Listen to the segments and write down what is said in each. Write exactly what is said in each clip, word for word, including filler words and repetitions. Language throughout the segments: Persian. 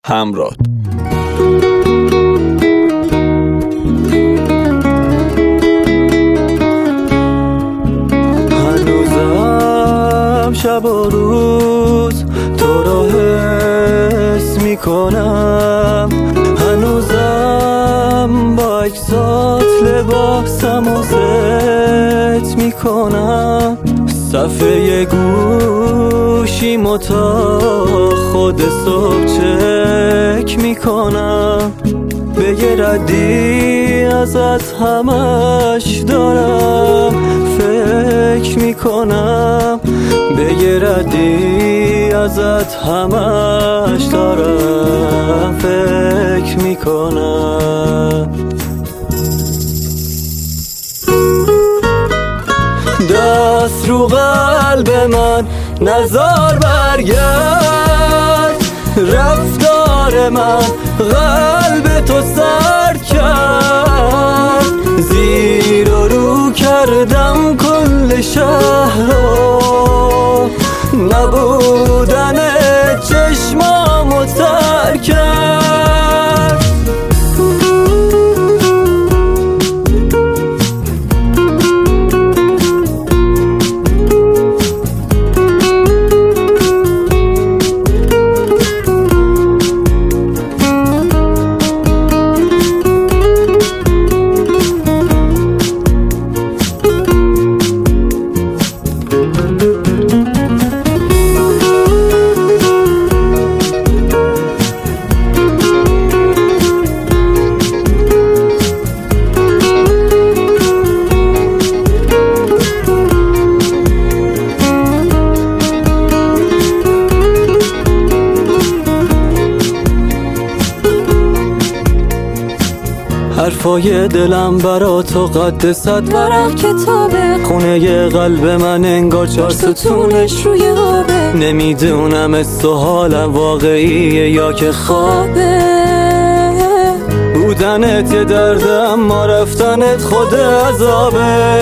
همراه. هنوزم شب و روز تو رو حس میکنم، هنوزم با اجزات لباسم و زت میکنم، صفحه گوشیمو تا خود صبح چک میکنم، به یه ردی ازت همش دارم فکر میکنم، به یه ردی ازت همش دارم فکر میکنم. دست رو قلب من نزار برگرد، رفتار من قلب تو سرد کرد، زیر و رو کردم کل شهر رو، نبودن چشمامو تر کرد. حرفای دلم برا تو قد صد ورق کتابه، خونه ی قلب من انگار چار ستونش روی آبه، نمیدونم است و حالم واقعیه یا که خوابه، بودنت یه درده اما رفتنت خود عذابه.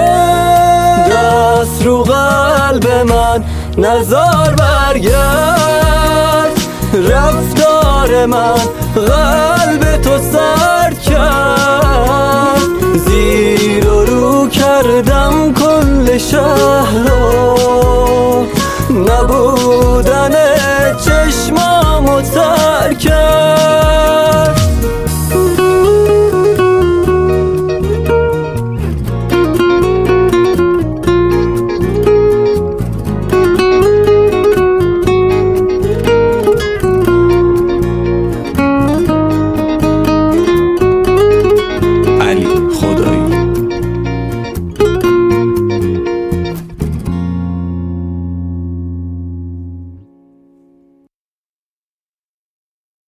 دست رو قلب من نزار برگرد، رفتار من قلب تو سرد کرد، زیر و رو کردم کل شهر رو، نبودن چشمامو تر کرد.